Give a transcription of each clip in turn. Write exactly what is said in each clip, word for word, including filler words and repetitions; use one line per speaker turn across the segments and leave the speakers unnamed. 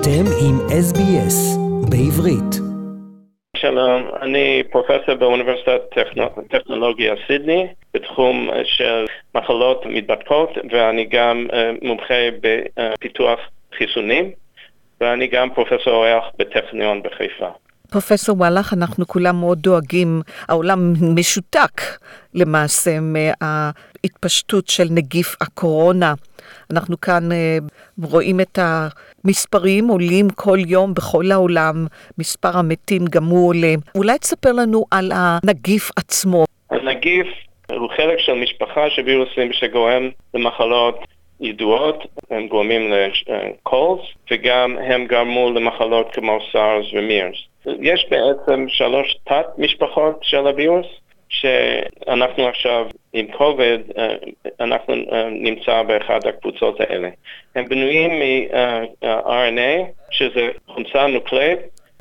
אתם עם אס בי אס בעברית.
שלום, אני פרופסור באוניברסיטת טכנולוגיה סידני בתחום של מחלות מתבדקות, ואני גם מומחה בפיתוח חיסונים, ואני גם פרופסור אורח בטכניון בחיפה.
פרופסור וואלך, אנחנו כולם מאוד דואגים, העולם משותק למעשה מההתפשטות של נגיף הקורונה. אנחנו כאן רואים את המספרים עולים כל יום בכל העולם, מספר המתים גם הוא עולה. אולי תספר לנו על הנגיף עצמו.
הנגיף הוא חלק של משפחה של וירוסים שגורם למחלות ידועות, הם גורמים לקולס, וגם הם גרמו למחלות כמו סארס ומירס. יש בעצם שלוש תת משפחות של הווירוס, שאנחנו עכשיו עם קוביד, אנחנו נמצא באחד הקבוצות האלה. הם בנויים מ-אר אן איי, שזה חומצה נוקלאית,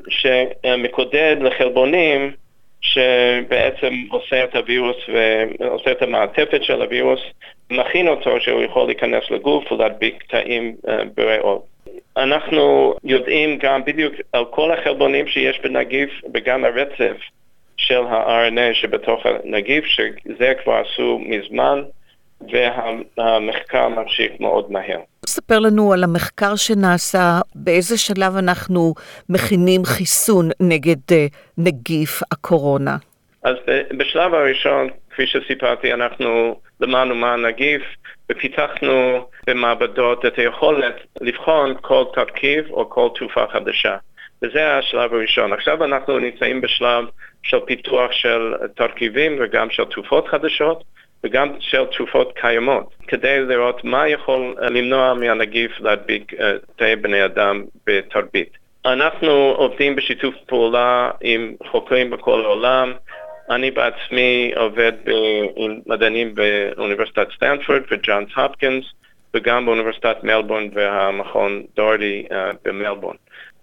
שמקודד לחלבונים, שבעצם עושה את הווירוס ועושה את המעטפת של הווירוס, מכין אותו שהוא יכול להיכנס לגוף ולהדביק תאים בריאות. אנחנו יודעים גם בדיוק על כל החלבונים שיש בנגיף וגם הרצף של ה-אר אן איי שבתוך הנגיף, שזה כבר עשו מזמן, והמחקר ממשיך מאוד מהר.
ספר לנו על המחקר שנעשה, באיזה שלב אנחנו מכינים חיסון נגד נגיף הקורונה.
אז בשלב הראשון, כפי שסיפרתי, אנחנו למדנו מה הנגיף, ופיתחנו במעבדות את היכולת לבחון כל תרכיב או כל תרופה חדשה. וזה השלב הראשון. עכשיו אנחנו נמצאים בשלב של פיתוח של תרכיבים וגם של תרופות חדשות, וגם של תרופות קיימות, כדי לראות מה יכול למנוע מהנגיף להדביק תאי בני אדם בתרבית. אנחנו עובדים בשיתוף פעולה עם חוקרים בכל העולם. אני בעצמי עובד עם מדענים באוניברסיטת סטנפורד וג'ונס הופקינס, וגם באוניברסיטת מלבורן והמכון דורטי במלבורן.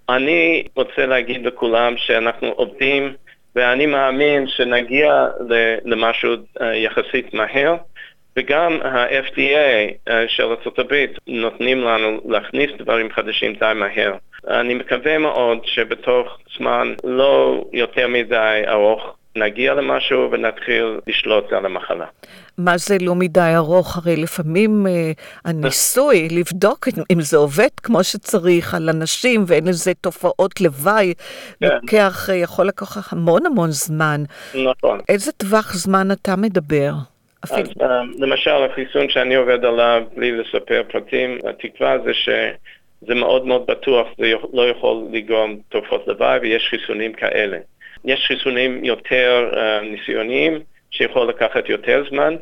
אני רוצה להגיד לכולם שאנחנו עובדים, ואני מאמין שנגיע למשהו יחסית מהר, וגם ה-אף די איי של ארצות הברית נותנים לנו להכניס דברים חדשים די מהר. אני מקווה מאוד שבתוך זמן לא יותר מדי ארוך נגיע למשהו ונתחיל לשלוט על המחלה.
מה זה לא מדי ארוך? הרי לפעמים אה, הניסוי לבדוק אם זה עובד כמו שצריך על אנשים ואין לזה תופעות לוואי, כן. לוקח, יכול לקח המון המון זמן.
נכון.
איזה טווח זמן אתה מדבר?
אז, אפילו... למשל, החיסון שאני עובד עליו, בלי לספר פרטים, התקווה זה שזה מאוד מאוד בטוח, זה לא יכול לגרום תופעות לוואי, ויש חיסונים כאלה. יש חיסונים יותר uh, ניסיוניים, שיכול לקחת יותר זמן,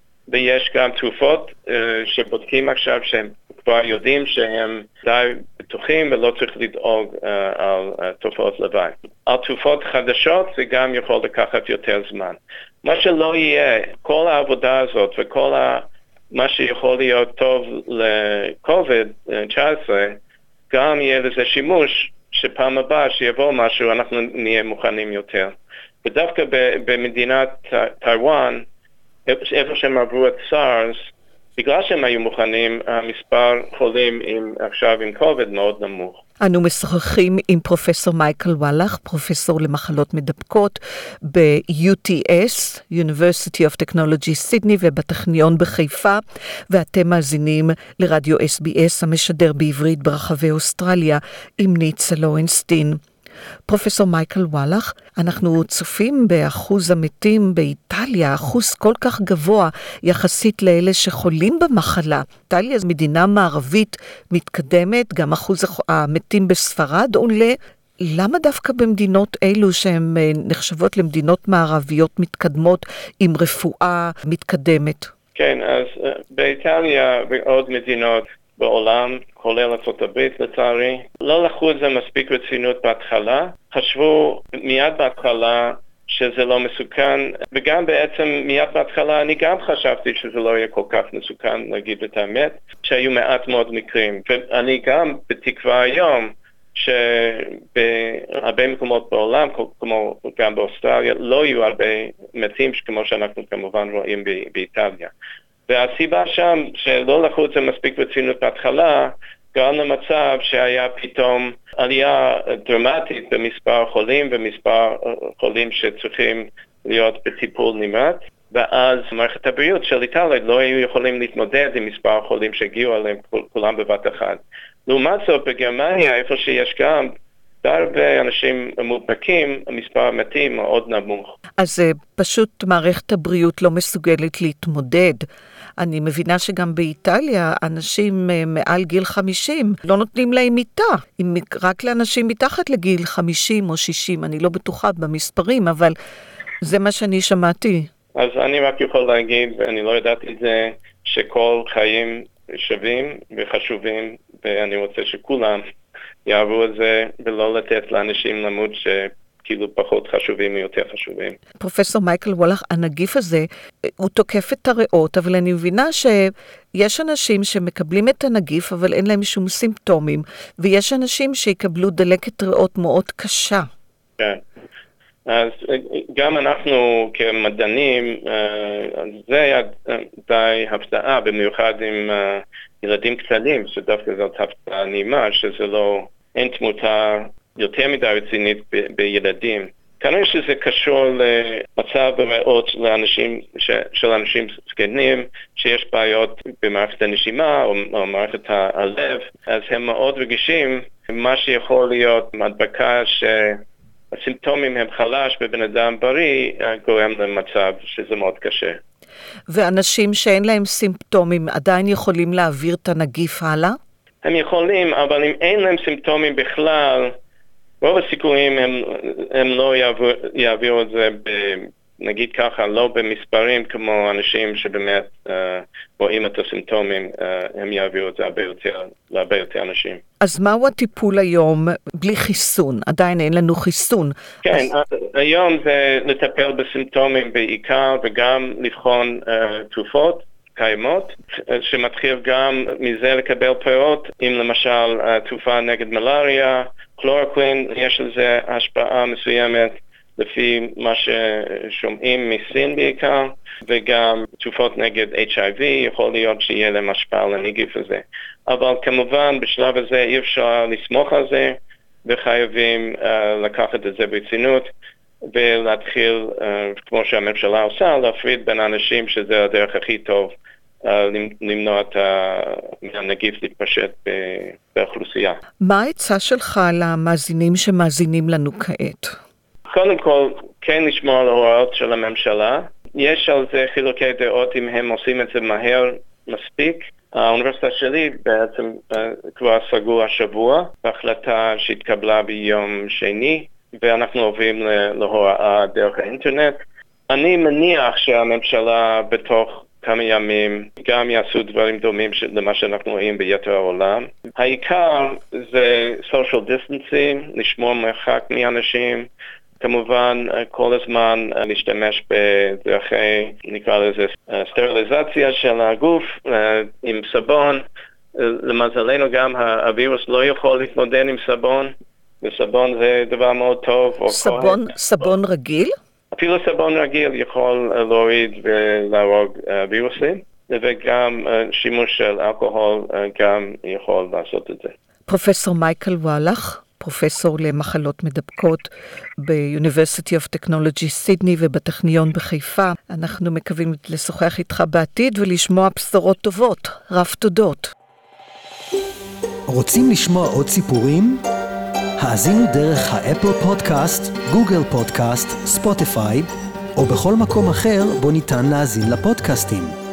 ויש גם תרופות uh, שבודקים עכשיו שהם כבר יודעים שהם די בטוחים ולא צריך לדאוג uh, על uh, תופעות לוואי. על תרופות חדשות זה גם יכול לקחת יותר זמן. מה שלא יהיה, כל העבודה הזאת וכל ה... מה שיכול להיות טוב לקוביד תשע עשרה, גם יהיה לזה שימוש שפעם הבאה שיבוא משהו אנחנו נהיה מוכנים יותר. ודווקא במדינת טיוואן, איפה שהם עברו את סארס, בגלל שהם היו מוכנים, המספר חולים עם, עכשיו עם קוביד מאוד נמוך.
אנו משוחחים עם פרופסור מייקל וואלך, פרופסור למחלות מדבקות ב-יו טי אס, University of Technology Sydney, ובטכניון בחיפה, ואתם מאזינים לרדיו אס בי אס המשדר בעברית ברחבי אוסטרליה עם ניצה לורנסטין. פרופסור מייקל וואלך, אנחנו צופים באחוז המתים באיטליה, אחוז כל כך גבוה יחסית לאלה שחולים במחלה. איטליה זו מדינה מערבית מתקדמת, גם אחוז המתים בספרד עולה. למה דווקא במדינות אלו שהן נחשבות למדינות מערביות מתקדמות עם רפואה מתקדמת?
כן, אז באיטליה ועוד מדינות בעולם, כולל ארצות הברית לצערי, לא לקחו את זה מספיק רצינות בהתחלה. חשבו מיד בהתחלה שזה לא מסוכן, וגם בעצם מיד בהתחלה אני גם חשבתי שזה לא יהיה כל כך מסוכן, להגיד את האמת, שהיו מעט מאוד מקרים. ואני גם בתקווה היום שבהרבה מקומות בעולם, כמו גם באוסטרליה, לא יהיו הרבה מתים כמו שאנחנו כמובן רואים באיטליה. והסיבה שם שלא לקחו את זה מספיק רצינות בהתחלה, גרם למצב שהיה פתאום עלייה דרמטית במספר חולים ומספר חולים שצריכים להיות בטיפול נמרץ, ואז מערכת הבריאות של איטליה לא היו יכולים להתמודד עם מספר החולים שהגיעו עליהם כולם בבת אחת. לעומת זאת בגרמניה, איפה שיש גם די הרבה אנשים מודבקים, המספר המתים מאוד נמוך.
אז פשוט מערכת הבריאות לא מסוגלת להתמודד. אני מבינה שגם באיטליה אנשים מעל גיל חמישים לא נותנים להם מיטה, רק לאנשים מתחת לגיל חמישים או שישים, אני לא בטוחה במספרים, אבל זה מה שאני שמעתי.
אז אני רק יכול להגיד, ואני לא ידעתי את זה, שכל חיים שווים וחשובים, ואני רוצה שכולם יעברו את זה, ולא לתת לאנשים למות שכאילו פחות חשובים ויותר חשובים.
פרופסור מייקל וולך, הנגיף הזה, הוא תוקף את הריאות, אבל אני מבינה שיש אנשים שמקבלים את הנגיף, אבל אין להם שום סימפטומים, ויש אנשים שיקבלו דלקת ריאות מאוד קשה.
כן. אז גם אנחנו כמדענים, זה היה די הפתעה, במיוחד עם ילדים קטנים, שדווקא זאת הפתעה נעימה, שזה לא, אין תמותה יותר מדי רצינית ב- בילדים. כנראה שזה קשור למצב בריאות לאנשים, ש, של אנשים זקנים, שיש בעיות במערכת הנשימה או, או מערכת הלב, אז הם מאוד רגישים, מה שיכול להיות מדבקה ש... הסימפטומים הם חלש בבן אדם בריא, גורם למצב שזה מאוד קשה.
ואנשים שאין להם סימפטומים עדיין יכולים להעביר את הנגיף הלאה?
הם יכולים, אבל אם אין להם סימפטומים בכלל, רוב הסיכויים הם, הם לא יעביר, יעבירו את זה, ב, נגיד ככה, לא במספרים כמו אנשים שבאמת uh, רואים את הסימפטומים, uh, הם יעבירו את זה הרבה יותר, להרבה יותר אנשים.
אז מהו הטיפול היום בלי חיסון? עדיין אין לנו חיסון.
כן,
אז...
היום זה לטפל בסימפטומים בעיקר, וגם לבחון uh, תרופות קיימות, שמתחיל גם מזה לקבל פירות, אם למשל uh, תרופה נגד מלריה, קלורוקווין, יש לזה השפעה מסוימת, לפי מה ששומעים מסין בעיקר, וגם תרופות נגד אייץ' איי וי, יכול להיות שיהיה להם השפעה על הנגיף הזה. אבל כמובן בשלב הזה אי אפשר לסמוך על זה, וחייבים uh, לקחת את זה ברצינות, ולהתחיל, uh, כמו שהממשלה עושה, להפריד בין אנשים שזה הדרך הכי טוב, uh, למנוע את הנגיף להתפשט באוכלוסייה.
מה העצה שלך למאזינים שמאזינים לנו כעת?
קודם כל, כן לשמור על ההוראות של הממשלה. יש על זה חילוקי דעות אם הם עושים את זה מהר מספיק. האוניברסיטה שלי בעצם uh, כבר סגור השבוע, בהחלטה שהתקבלה ביום שני, ואנחנו עוברים להוראה דרך האינטרנט. אני מניח שהממשלה בתוך כמה ימים גם יעשו דברים דומים למה שאנחנו רואים ביתר העולם. העיקר זה social distancing, לשמור מרחק מאנשים, כמובן כל הזמן להשתמש בדרכי, נקרא לזה, סטריליזציה של הגוף עם סבון. למזלנו גם הווירוס לא יכול להתמודד עם סבון, וסבון זה דבר מאוד טוב.
סבון, סבון רגיל?
אפילו סבון רגיל יכול להוריד ולהרוג וירוסים, וגם שימוש של אלכוהול גם יכול לעשות את זה.
פרופסור מייקל וולך, פרופסור למחלות מדבקות ב-University of Technology סידני ובטכניון בחיפה. אנחנו מקווים לשוחח איתך בעתיד ולשמוע בשורות טובות. רב תודות.
רוצים לשמוע עוד סיפורים? האזינו דרך האפל פודקאסט, גוגל פודקאסט, ספוטיפיי, או בכל מקום אחר בו ניתן להאזין לפודקאסטים.